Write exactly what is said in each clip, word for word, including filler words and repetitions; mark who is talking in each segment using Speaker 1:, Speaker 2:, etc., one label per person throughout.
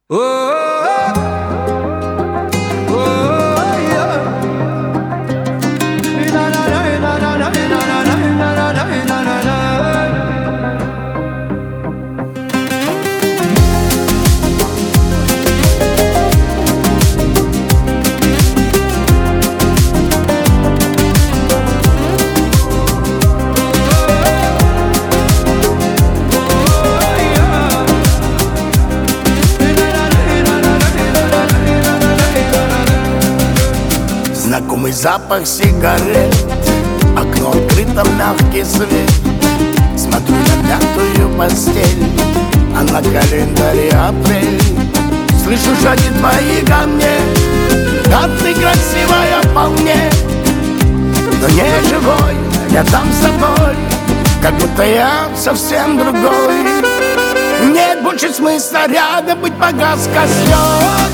Speaker 1: Знакомый запах сигарет, окно открыто, мягкий свет. Смотрю на мятую постель, а на календаре апрель. Слышу шаги твои ко мне, да ты красивая вполне. Но не живой, рядом с тобой, как будто я совсем другой. Нет больше смысла рядом быть, погас костер.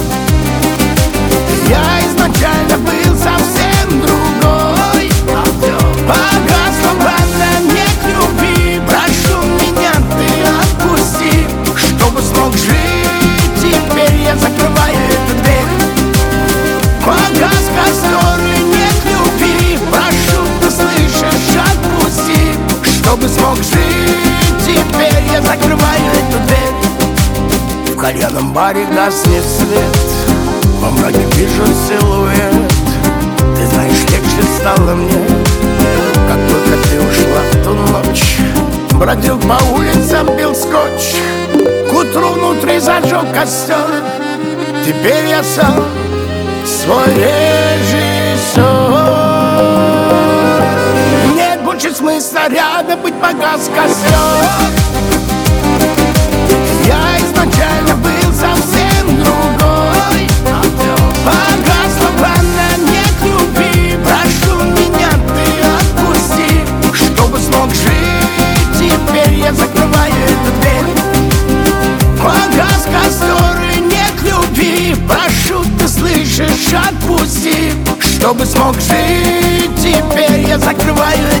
Speaker 1: Я изначально был совсем другой. Погасла пламя, нет любви. Прошу меня, ты отпусти, чтобы смог жить. Теперь я закрываю эту дверь. Погас костер и нет любви. Прошу, ты слышишь, отпусти, чтобы смог жить. Теперь я закрываю эту дверь. В кальянном баре гаснет свет, во мраке вижу силуэт. Ты знаешь, легче стало мне, как только ты ушла в ту ночь. Бродил по улицам, бил скотч, к утру внутри зажег костер. Теперь я сам свой режиссер. Нет больше смысла рядом быть, погас костер. Я изначально был совсем другой. Погасла пламя, нет любви. Прошу меня, ты отпусти, чтобы смог жить. Теперь я закрываю эту дверь. Погас костер и нет любви. Прошу, ты слышишь, отпусти, чтобы смог жить. Теперь я закрываю эту дверь.